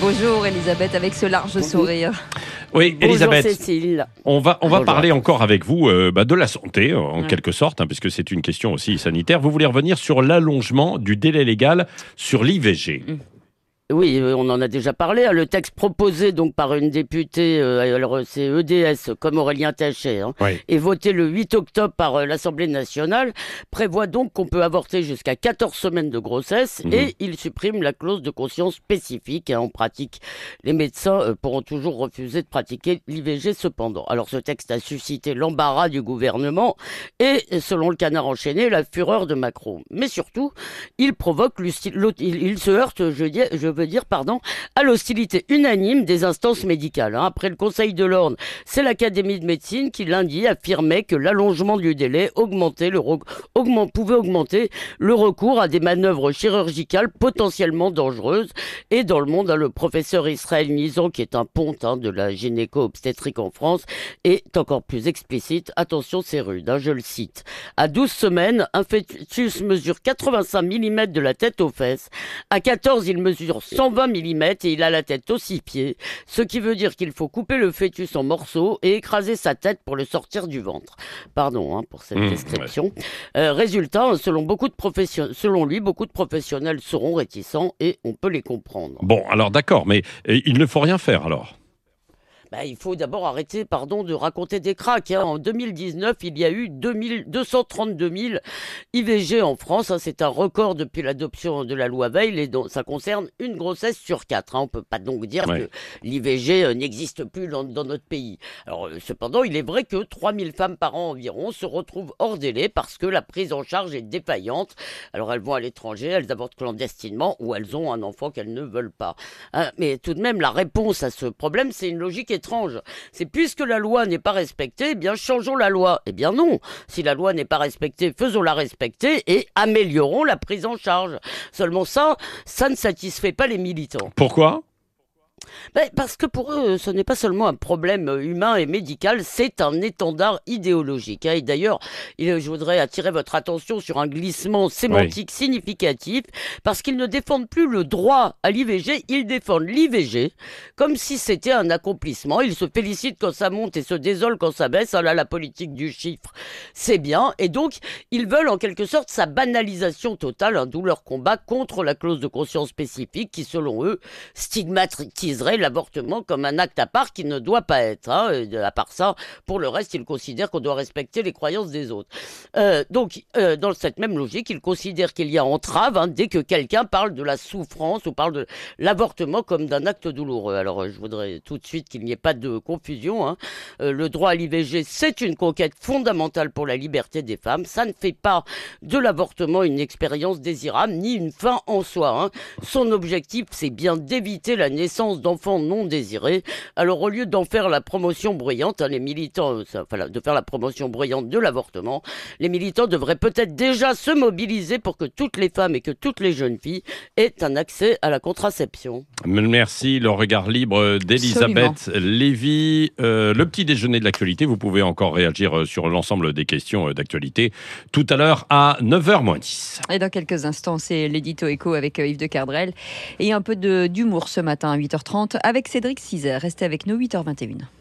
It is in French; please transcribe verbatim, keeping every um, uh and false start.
Bonjour Elisabeth, avec ce large sourire. Oui, Bonjour Elisabeth, Cécile. on va, on va Bonjour. parler encore avec vous euh, bah, de la santé, en Ouais. quelque sorte, hein, puisque c'est une question aussi sanitaire. Vous voulez revenir sur l'allongement du délai légal sur l'I V G. Oui, euh, on en a déjà parlé. hein. Le texte proposé donc par une députée, euh, alors c'est E D S, comme Aurélien Taché, hein, Oui. et voté le huit octobre par euh, l'Assemblée nationale, prévoit donc qu'on peut avorter jusqu'à quatorze semaines de grossesse Mhm. et il supprime la clause de conscience spécifique. hein. En pratique, les médecins euh, pourront toujours refuser de pratiquer l'I V G cependant. Alors ce texte a suscité l'embarras du gouvernement et, selon le Canard enchaîné, la fureur de Macron. Mais surtout, il provoque, l'hosti- l'au- il, il se heurte, je, dis, je veux dire, pardon, à l'hostilité unanime des instances médicales. hein. Après le Conseil de l'Ordre, c'est l'Académie de médecine qui lundi affirmait que l'allongement du délai augmentait le re- augment- pouvait augmenter le recours à des manœuvres chirurgicales potentiellement dangereuses. Et dans le monde, hein, le professeur Israël Nizan, qui est un ponte hein, de la gynéco-obstétrique en France, est encore plus explicite. Attention, c'est rude, hein, je le cite. À douze semaines, un fœtus mesure quatre-vingt-cinq millimètres de la tête aux fesses. À quatorze, il mesure cent vingt millimètres et il a la tête aux six pieds. Ce qui veut dire qu'il faut couper le fœtus en morceaux et écraser sa tête pour le sortir du ventre. Pardon hein, pour cette Mmh, description. Euh, résultat, selon, beaucoup de profession- selon lui, beaucoup de professionnels seront réticents et on peut les comprendre. Bon, alors d'accord, mais euh, il ne faut rien faire alors. Bah, il faut d'abord arrêter pardon, de raconter des cracks. hein. En deux mille dix-neuf, il y a eu deux mille deux cent trente-deux mille I V G en France. hein. C'est un record depuis l'adoption de la loi Veil et donc, ça concerne une grossesse sur quatre. hein. On ne peut pas donc dire Ouais. que l'I V G euh, n'existe plus dans, dans notre pays. Alors, euh, cependant, il est vrai que trois mille femmes par an environ se retrouvent hors délai parce que la prise en charge est défaillante. Alors, elles vont à l'étranger, elles avortent clandestinement ou elles ont un enfant qu'elles ne veulent pas. Hein, mais tout de même, la réponse à ce problème, c'est une logique étrange. C'est puisque la loi n'est pas respectée, eh bien changeons la loi. Eh bien non. Si la loi n'est pas respectée, faisons-la respecter et améliorons la prise en charge. Seulement ça, ça ne satisfait pas les militants. Pourquoi ? Ben, parce que pour eux, ce n'est pas seulement un problème humain et médical, c'est un étendard idéologique. hein. Et d'ailleurs, il- je voudrais attirer votre attention sur un glissement sémantique significatif, parce qu'ils ne défendent plus le droit à l'I V G, ils défendent l'I V G comme si c'était un accomplissement. Ils se félicitent quand ça monte et se désolent quand ça baisse. Ah là, la politique du chiffre, c'est bien. Et donc, ils veulent en quelque sorte sa banalisation totale, hein, d'où leur combat contre la clause de conscience spécifique qui, selon eux, stigmatiserait l'avortement comme un acte à part qui ne doit pas être. Hein. Et à part ça, pour le reste, ils considèrent qu'on doit respecter les croyances des autres. Euh, donc, euh, dans cette même logique, ils considèrent qu'il y a entrave hein, dès que quelqu'un parle de la souffrance ou parle de l'avortement comme d'un acte douloureux. Alors, euh, je voudrais tout de suite qu'il n'y ait pas de confusion. Hein. Euh, le droit à l'I V G, c'est une conquête fondamentale pour la liberté des femmes. Ça ne fait pas de l'avortement une expérience désirable ni une fin en soi. Hein. Son objectif, c'est bien d'éviter la naissance d'enfants non désirés. Alors, au lieu d'en faire la promotion bruyante, hein, les militants, euh, ça, enfin, de faire la promotion bruyante de l'avortement, les militants devraient peut-être déjà se mobiliser pour que toutes les femmes et que toutes les jeunes filles aient un accès à la contraception. Merci, le regard libre d'Elisabeth Lévy. Euh, le petit déjeuner de l'actualité, vous pouvez encore réagir euh, sur l'ensemble des questions euh, d'actualité tout à l'heure à neuf heures moins dix. Et dans quelques instants, c'est l'édito écho avec euh, Yves de Cardrel. Et un peu de, d'humour ce matin à huit heures trente avec Cédric Cizer. Restez avec nous, huit heures vingt et une.